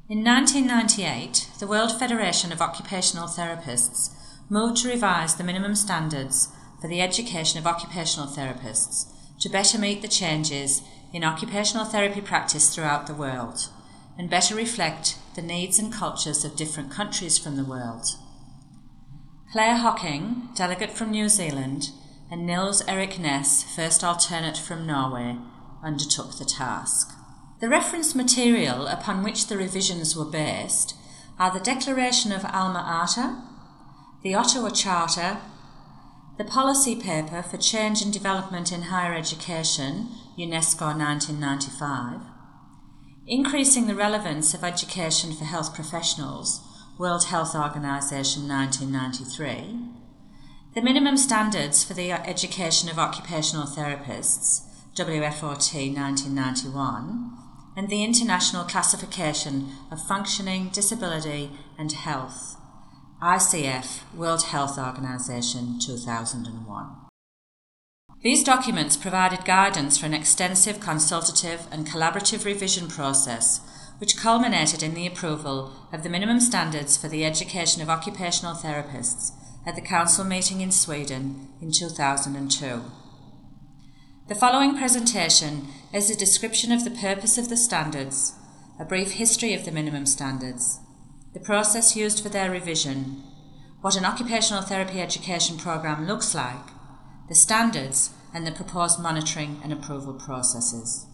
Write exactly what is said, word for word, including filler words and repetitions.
In nineteen ninety-eight, the World Federation of Occupational Therapists moved to revise the minimum standards for the education of occupational therapists to better meet the changes in occupational therapy practice throughout the world and better reflect the needs and cultures of different countries from the world. Claire Hocking, delegate from New Zealand, and Nils Erik Ness, first alternate from Norway, undertook the task. The reference material upon which the revisions were based are the Declaration of Alma Ata, the Ottawa Charter, the Policy Paper for Change and Development in Higher Education, UNESCO nineteen ninety-five, Increasing the Relevance of Education for Health Professionals, World Health Organization nineteen ninety-three, the Minimum Standards for the Education of Occupational Therapists, W F O T nineteen ninety-one, and the International Classification of Functioning, Disability and Health, I C F, World Health Organization two thousand one. These documents provided guidance for an extensive consultative and collaborative revision process which culminated in the approval of the minimum standards for the education of occupational therapists at the Council meeting in Sweden in two thousand two. The following presentation is a description of the purpose of the standards, a brief history of the minimum standards, the process used for their revision, what an occupational therapy education programme looks like, the standards and the proposed monitoring and approval processes.